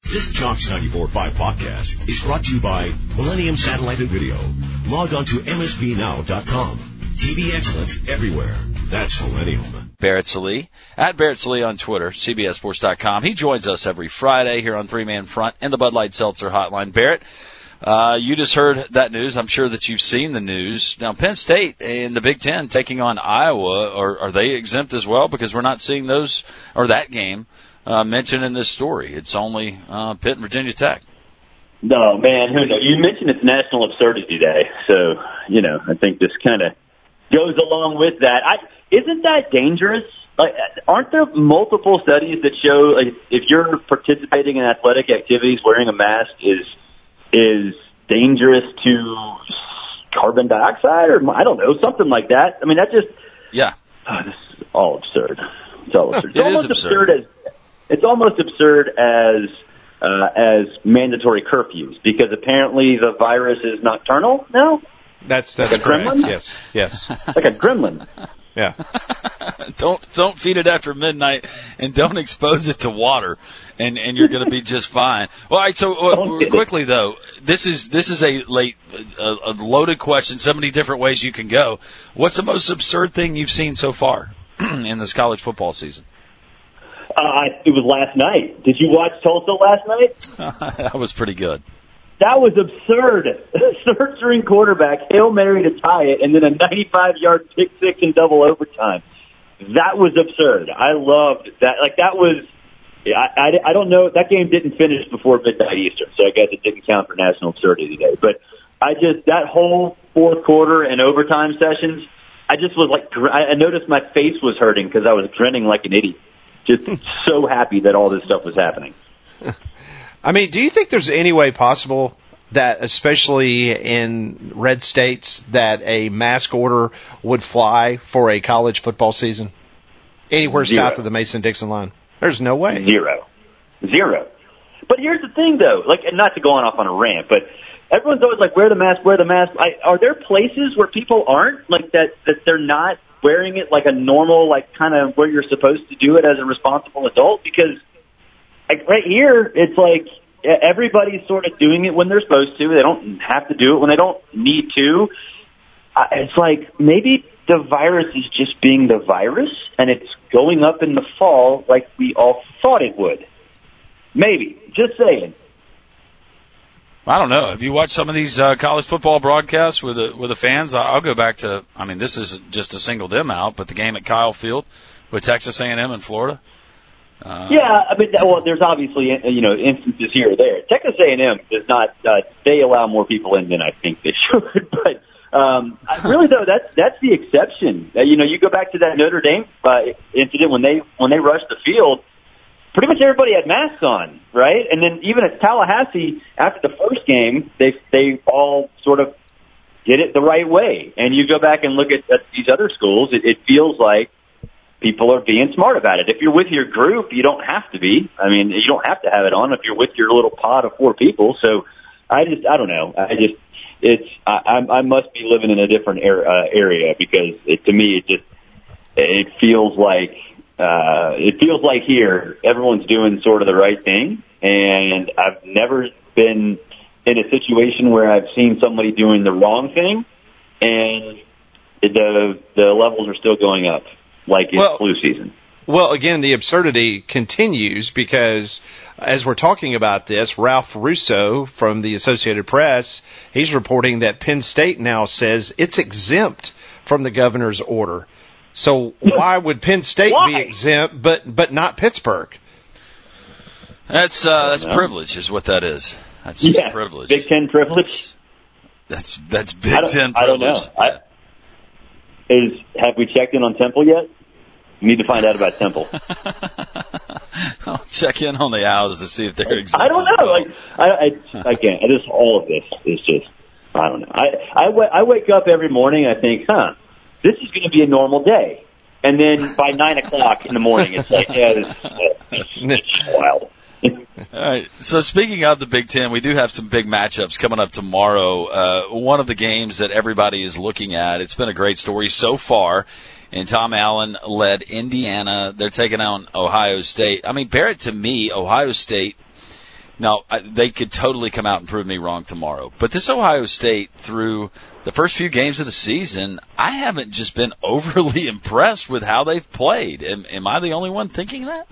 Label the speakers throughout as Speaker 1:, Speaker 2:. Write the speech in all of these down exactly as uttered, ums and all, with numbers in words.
Speaker 1: This Jocks ninety-four point five podcast is brought to you by Millennium Satellite and Video. Log on to M S B now dot com. T V excellence everywhere. That's Millennium.
Speaker 2: Barrett Sallee, at Barrett Sallee on Twitter, C B S Sports dot com. He joins us every Friday here on Three Man Front and the Bud Light Seltzer Hotline. Barrett, uh, you just heard that news. I'm sure that you've seen the news. Now, Penn State in the Big Ten taking on Iowa, are, are they exempt as well? Because we're not seeing those, or that game, uh, mentioned in this story. It's only uh, Pitt and Virginia Tech.
Speaker 3: No, man, who knows? You mentioned it's National Absurdity Day, so, you know, I think this kind of goes along with that. I, isn't that dangerous? Like, aren't there multiple studies that show like, if you're participating in athletic activities, wearing a mask is is dangerous to carbon dioxide, or I don't know, something like that? I mean, that just
Speaker 2: yeah,
Speaker 3: oh, this is all absurd. It's all absurd. It's
Speaker 2: it
Speaker 3: almost
Speaker 2: is absurd.
Speaker 3: absurd as it's almost absurd as uh, as mandatory curfews, because apparently the virus is nocturnal now.
Speaker 4: That's that's
Speaker 3: like a
Speaker 4: correct.
Speaker 3: gremlin?
Speaker 4: Yes, yes.
Speaker 3: Like a gremlin.
Speaker 4: Yeah.
Speaker 2: don't don't feed it after midnight, and don't expose it to water, and and you're going to be just fine. Well, all right. So uh, quickly though, this is this is a late a, a loaded question. So many different ways you can go. What's the most absurd thing you've seen so far in this college football season?
Speaker 3: Uh, it was last night. Did you watch Tulsa last night?
Speaker 2: That was pretty good.
Speaker 3: That was absurd. Third string quarterback, Hail Mary to tie it, and then a ninety-five yard pick six in double overtime. That was absurd. I loved that. Like, that was, I, I, I don't know, that game didn't finish before midnight Eastern, so I guess it didn't count for National Absurdity Day. But I just, that whole fourth quarter and overtime sessions, I just was like, I noticed my face was hurting because I was grinning like an idiot. Just so happy that all this stuff was happening.
Speaker 4: I mean, do you think there's any way possible that, especially in red states, that a mask order would fly for a college football season? Anywhere
Speaker 3: Zero.
Speaker 4: south of the Mason-Dixon line? There's no way.
Speaker 3: Zero. Zero. But here's the thing, though, like, and not to go on off on a rant, but everyone's always like, wear the mask, wear the mask. I, are there places where people aren't, like, that, that they're not wearing it like a normal, like, kind of where you're supposed to do it as a responsible adult? Because like right here, it's like everybody's sort of doing it when they're supposed to. They don't have to do it when they don't need to. It's like maybe the virus is just being the virus, and it's going up in the fall like we all thought it would. Maybe. Just saying.
Speaker 2: I don't know. Have you watched some of these uh, college football broadcasts with the with the fans? I'll go back to, I mean, this is just to single them out, but the game at Kyle Field with Texas A and M in Florida. Uh,
Speaker 3: yeah, I mean, well, there's obviously, you know, instances here or there. Texas A and M does not, uh, they allow more people in than I think they should. But um, really, though, that's that's the exception. Uh, you know, you go back to that Notre Dame uh, incident when they when they rushed the field. Pretty much everybody had masks on, right? And then even at Tallahassee, after the first game, they they all sort of did it the right way. And you go back and look at, at these other schools, it, it feels like people are being smart about it. If you're with your group, you don't have to be. I mean, you don't have to have it on if you're with your little pod of four people. So I just, I don't know. I just, it's, I, I must be living in a different er, uh, area because it, to me, it just, it feels like, uh, it feels like here everyone's doing sort of the right thing. And I've never been in a situation where I've seen somebody doing the wrong thing, and the the levels are still going up. Like it's
Speaker 4: well,
Speaker 3: flu season.
Speaker 4: Well, again, the absurdity continues because as we're talking about this, Ralph Russo from the Associated Press, he's reporting that Penn State now says it's exempt from the governor's order. So why would Penn State
Speaker 3: why?
Speaker 4: be exempt but but not Pittsburgh?
Speaker 2: That's uh, that's privilege, is what that is. That's just
Speaker 3: yeah,
Speaker 2: privilege.
Speaker 3: Big Ten privilege.
Speaker 2: That's that's Big
Speaker 3: I
Speaker 2: Ten privilege.
Speaker 3: I don't know. I, is have we checked in on Temple yet? We need to find out about Temple.
Speaker 2: I'll check in on the Owls to see if they're exempt.
Speaker 3: I don't know. Like I, I, I can't. I just all of this is just. I don't know. I I, w- I wake up every morning and I think, huh, this is going to be a normal day, and then by nine o'clock in the morning, it's like, yeah, this, uh, it's wild.
Speaker 2: All right. So speaking of the Big Ten, we do have some big matchups coming up tomorrow. Uh, one of the games that everybody is looking at, it's been a great story so far, and Tom Allen led Indiana. They're taking on Ohio State. I mean, Barrett, to me, Ohio State, Now, I, they could totally come out and prove me wrong tomorrow. But this Ohio State, through the first few games of the season, I haven't just been overly impressed with how they've played. Am, am I the only one thinking that?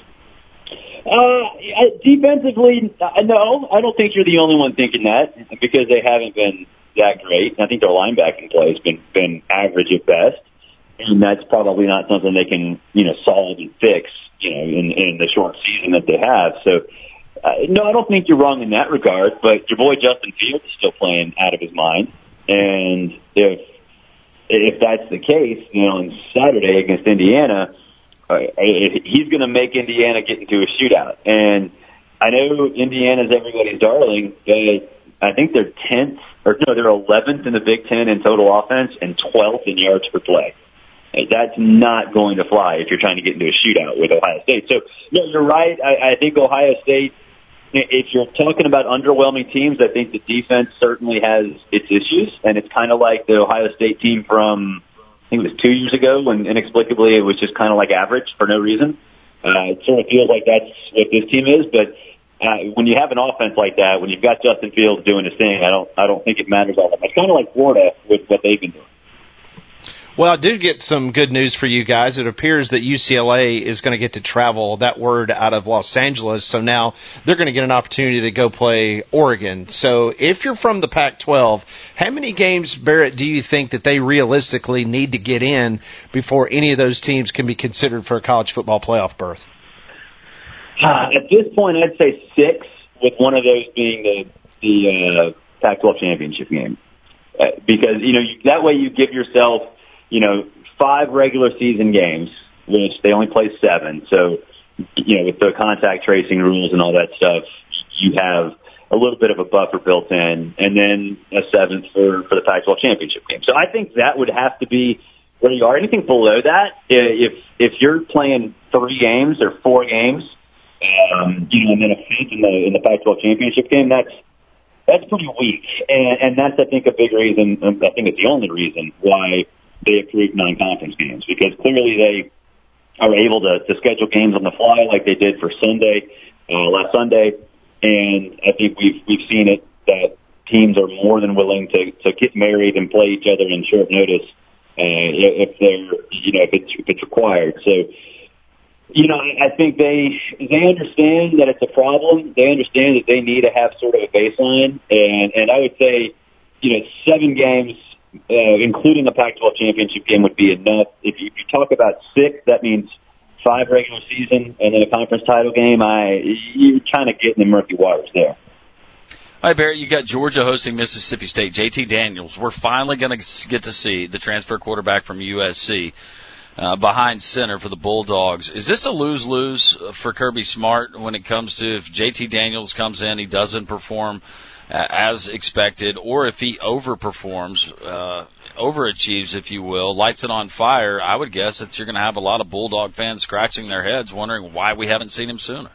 Speaker 3: Uh, defensively, no, I don't think you're the only one thinking that because they haven't been that great. I think their linebacking play has been, been average at best, and that's probably not something they can, you know, solve and fix, you know, in, in the short season that they have. So, uh, no, I don't think you're wrong in that regard, but your boy Justin Fields is still playing out of his mind, and if, if that's the case, you know, on Saturday against Indiana, he's going to make Indiana get into a shootout. And I know Indiana's everybody's darling, but I think they're tenth, or no, they're eleventh in the Big Ten in total offense and twelfth in yards per play. That's not going to fly if you're trying to get into a shootout with Ohio State. So, no, you're right. I, I think Ohio State, if you're talking about underwhelming teams, I think the defense certainly has its issues, and it's kind of like the Ohio State team from, I think it was two years ago when inexplicably it was just kind of like average for no reason. Uh, it sort of feels like that's what this team is, but uh, when you have an offense like that, when you've got Justin Fields doing his thing, I don't, I don't think it matters all that much. Kind of like Florida with what they've been doing.
Speaker 4: Well, I did get some good news for you guys. It appears that U C L A is going to get to travel, that word, out of Los Angeles. So now they're going to get an opportunity to go play Oregon. So if you're from the Pac twelve, how many games, Barrett, do you think that they realistically need to get in before any of those teams can be considered for a college football playoff berth?
Speaker 3: Uh, at this point, I'd say six, with one of those being the, the uh, Pac twelve championship game. Uh, because, you know, you, that way you give yourself, you know, five regular season games, which they only play seven. So, you know, with the contact tracing rules and all that stuff, you have a little bit of a buffer built in, and then a seventh for, for the Pac twelve championship game. So I think that would have to be where you are. Anything below that, if if you're playing three games or four games, um, you know, and then a fifth in the in the Pac twelve championship game, that's that's pretty weak, and, and that's I think a big reason. I think it's the only reason why they approved non-conference games, because clearly they are able to, to schedule games on the fly like they did for Sunday, uh, last Sunday. And I think we've, we've seen it that teams are more than willing to, to get married and play each other in short notice, uh, if they're, you know, if it's, if it's required. So, you know, I, I think they, they understand that it's a problem. They understand that they need to have sort of a baseline. And, and I would say, you know, seven games, Uh, including the Pac twelve championship game, would be enough. If you, if you talk about six, that means five regular season and then a conference title game. I you're kind of getting in murky waters there.
Speaker 2: All right, Barrett, you got Georgia hosting Mississippi State. J T Daniels, we're finally going to get to see the transfer quarterback from U S C uh, behind center for the Bulldogs. Is this a lose-lose for Kirby Smart when it comes to if J T Daniels comes in, he doesn't perform as expected, or if he overperforms, uh, overachieves, if you will, lights it on fire? I would guess that you're going to have a lot of Bulldog fans scratching their heads wondering why we haven't seen him sooner.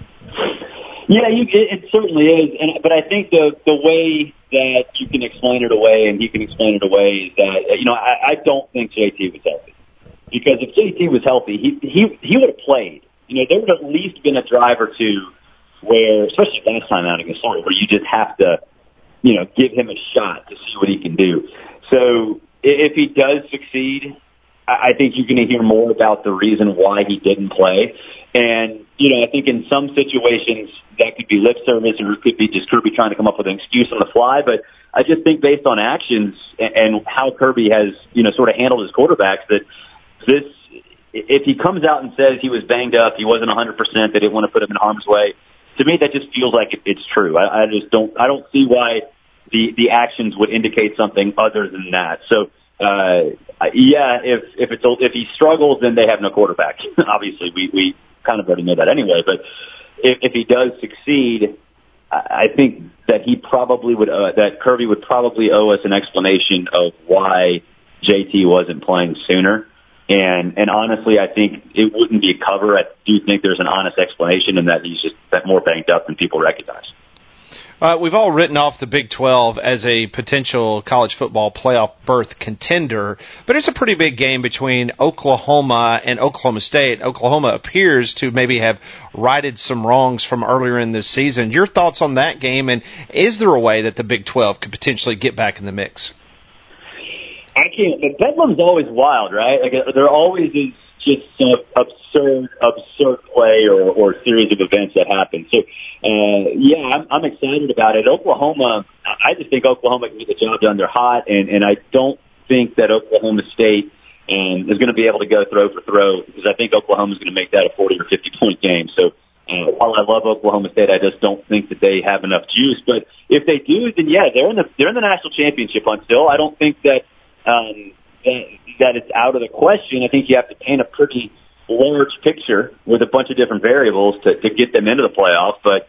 Speaker 3: Yeah, you, it, it certainly is. And, but I think the, the way that you can explain it away and he can explain it away is that, you know, I, I don't think J T was healthy. Because if J T was healthy, he, he, he would have played. You know, there would have at least been a drive or two where, especially last time out against Florida, where you just have to, you know, give him a shot to see what he can do. So if he does succeed, I think you're going to hear more about the reason why he didn't play. And, you know, I think in some situations that could be lip service or it could be just Kirby trying to come up with an excuse on the fly. But I just think based on actions and how Kirby has, you know, sort of handled his quarterbacks, that this, if he comes out and says he was banged up, he wasn't one hundred percent, they didn't want to put him in harm's way, to me, that just feels like it's true. I, I just don't. I don't see why the the actions would indicate something other than that. So, uh, yeah, if if it's if he struggles, then they have no quarterback. Obviously, we we kind of already know that anyway. But if, if he does succeed, I think that he probably would. Uh, that Kirby would probably owe us an explanation of why J T wasn't playing sooner. And, and honestly, I think it wouldn't be a cover. I do think there's an honest explanation in that he's just that more banged up than people recognize.
Speaker 4: Uh, we've all written off the Big twelve as a potential college football playoff berth contender, but it's a pretty big game between Oklahoma and Oklahoma State. Oklahoma appears to maybe have righted some wrongs from earlier in this season. Your thoughts on that game, and is there a way that the Big twelve could potentially get back in the mix?
Speaker 3: I can't. The Bedlam's always wild, right? Like there always is just some absurd, absurd play or, or series of events that happen. So, uh, yeah, I'm, I'm excited about it. Oklahoma, I just think Oklahoma can get the job done. They're hot, and, and I don't think that Oklahoma State um, is going to be able to go throw for throw because I think Oklahoma is going to make that a forty or fifty point game. So, uh, while I love Oklahoma State, I just don't think that they have enough juice. But if they do, then yeah, they're in the they're in the national championship hunt still. I don't think that. Um, that, that it's out of the question. I think you have to paint a pretty large picture with a bunch of different variables to, to get them into the playoff. But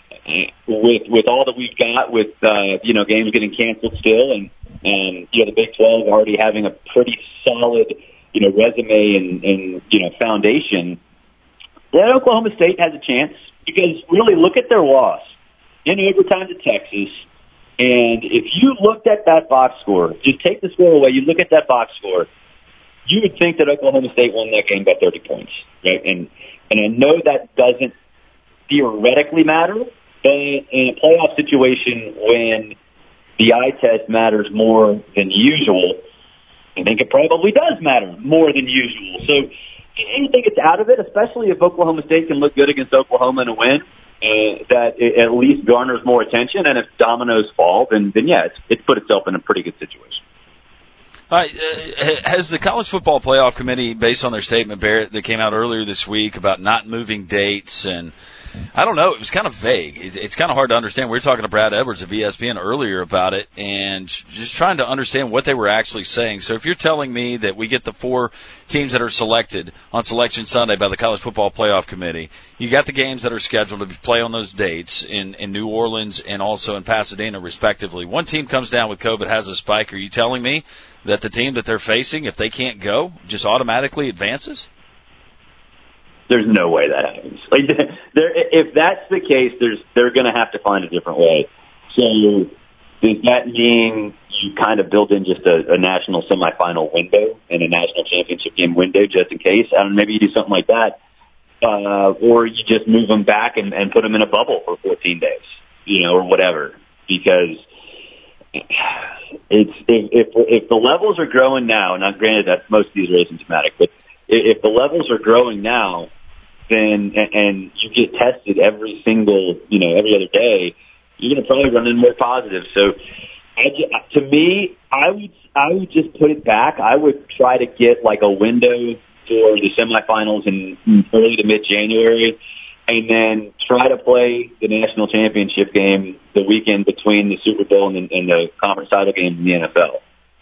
Speaker 3: with with all that we've got, with uh, you know games getting canceled still, and and you know the Big twelve already having a pretty solid you know resume and, and you know foundation, that Oklahoma State has a chance because really look at their loss in overtime to Texas. And if you looked at that box score, just take the score away, you look at that box score, you would think that Oklahoma State won that game by thirty points, right? And and I know that doesn't theoretically matter, but in a playoff situation when the eye test matters more than usual, I think it probably does matter more than usual. So I don't think it's out of it, especially if Oklahoma State can look good against Oklahoma in a win. Uh, that it at least garners more attention, and if dominoes fall, then, then yeah, it's, it's put itself in a pretty good situation.
Speaker 2: All right, uh, has the College Football Playoff Committee, based on their statement, Barrett, that came out earlier this week about not moving dates, and I don't know, it was kind of vague. It's, it's kind of hard to understand. We were talking to Brad Edwards of E S P N earlier about it, and just trying to understand what they were actually saying. So if you're telling me that we get the four teams that are selected on Selection Sunday by the College Football Playoff Committee, you got the games that are scheduled to play on those dates in, in New Orleans and also in Pasadena, respectively. One team comes down with COVID, has a spike. Are you telling me that the team that they're facing, if they can't go, just automatically advances?
Speaker 3: There's no way that happens. Like, there, if that's the case, there's they're going to have to find a different way. So does that mean you kind of build in just a, a national semifinal window and a national championship game window just in case? I don't know, maybe you do something like that. Uh, or you just move them back and, and put them in a bubble for fourteen days, you know, or whatever. Because it's if, if, if the levels are growing now, now granted that most of these are asymptomatic, but if the levels are growing now, then and, and you get tested every single, you know, every other day, you're going to probably run in more positives. So, I, to me, I would I would just put it back. I would try to get like a window for the semifinals in early to mid-January, and then try to play the national championship game the weekend between the Super Bowl and the, and the conference title game in the N F L,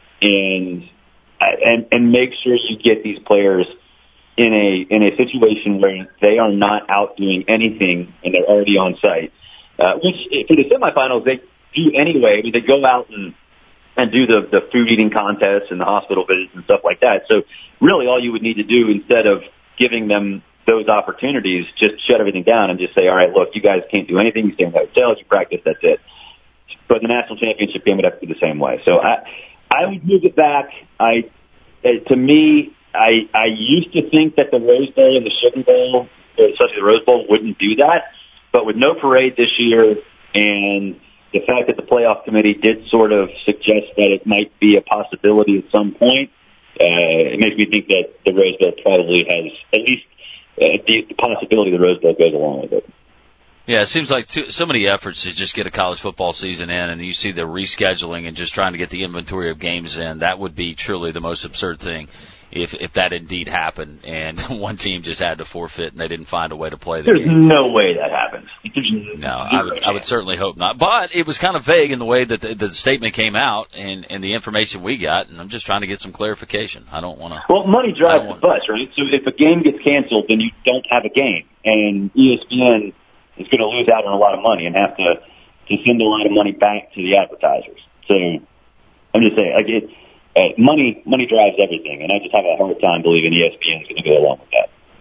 Speaker 3: and and and make sure you get these players in a in a situation where they are not out doing anything and they're already on site. Uh, which for the semifinals they do anyway. I mean, they go out and and do the the food eating contests and the hospital visits and stuff like that. So really, all you would need to do instead of giving them those opportunities, just shut everything down and just say, all right, look, you guys can't do anything. You stay in the hotels, you practice, that's it. But the national championship game would have to be the same way. So I I would move it back. I uh, to me. I, I used to think that the Rose Bowl and the Sugar Bowl, especially the Rose Bowl, wouldn't do that. But with no parade this year and the fact that the playoff committee did sort of suggest that it might be a possibility at some point, uh, it makes me think that the Rose Bowl probably has at least uh, the, the possibility the Rose Bowl goes along with it.
Speaker 2: Yeah, it seems like too, so many efforts to just get a college football season in, and you see the rescheduling and just trying to get the inventory of games in. That would be truly the most absurd thing if if that indeed happened, and one team just had to forfeit and they didn't find a way to play the
Speaker 3: There's
Speaker 2: game.
Speaker 3: no way that happens.
Speaker 2: No, I would, I would certainly hope not. But it was kind of vague in the way that the, the statement came out and, and the information we got, and I'm just trying to get some clarification. I don't want to.
Speaker 3: Well, money drives the bus, right? So if a game gets canceled, then you don't have a game, and E S P N is going to lose out on a lot of money and have to, to send a lot of money back to the advertisers. So I'm just saying, like it, uh, money money drives everything, and I just have a hard time believing E S P N is going to go along with that.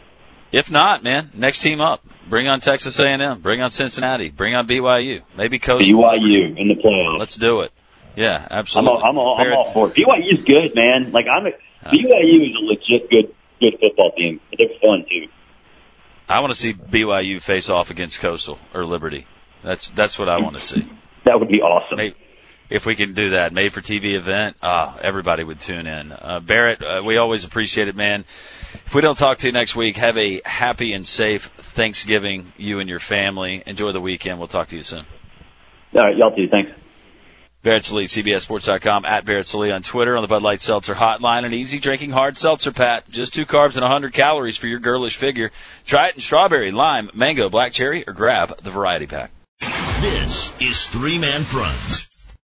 Speaker 2: If not, man, next team up. Bring on Texas A and M. Bring on Cincinnati. Bring on B Y U. Maybe Coastal.
Speaker 3: B Y U in the playoffs.
Speaker 2: Let's do it. Yeah, absolutely.
Speaker 3: I'm all, I'm all, I'm all for it. B Y U's good, man. Like I'm, a, B Y U is a legit good, good football team. They're fun too.
Speaker 2: I want to see B Y U face off against Coastal or Liberty. That's that's what I want to see.
Speaker 3: That would be awesome.
Speaker 2: Maybe, if we can do that, made for T V event, ah, everybody would tune in. Uh, Barrett, uh, we always appreciate it, man. If we don't talk to you next week, have a happy and safe Thanksgiving, you and your family. Enjoy the weekend. We'll talk to you soon.
Speaker 3: All right, y'all too. Thanks.
Speaker 2: Barrett Sallee, C B S Sports dot com, at Barrett Sallee on Twitter, on the Bud Light Seltzer Hotline. An easy drinking hard seltzer, Pat. Just two carbs and one hundred calories for your girlish figure. Try it in strawberry, lime, mango, black cherry, or grab the variety pack.
Speaker 1: This is Three Man Front.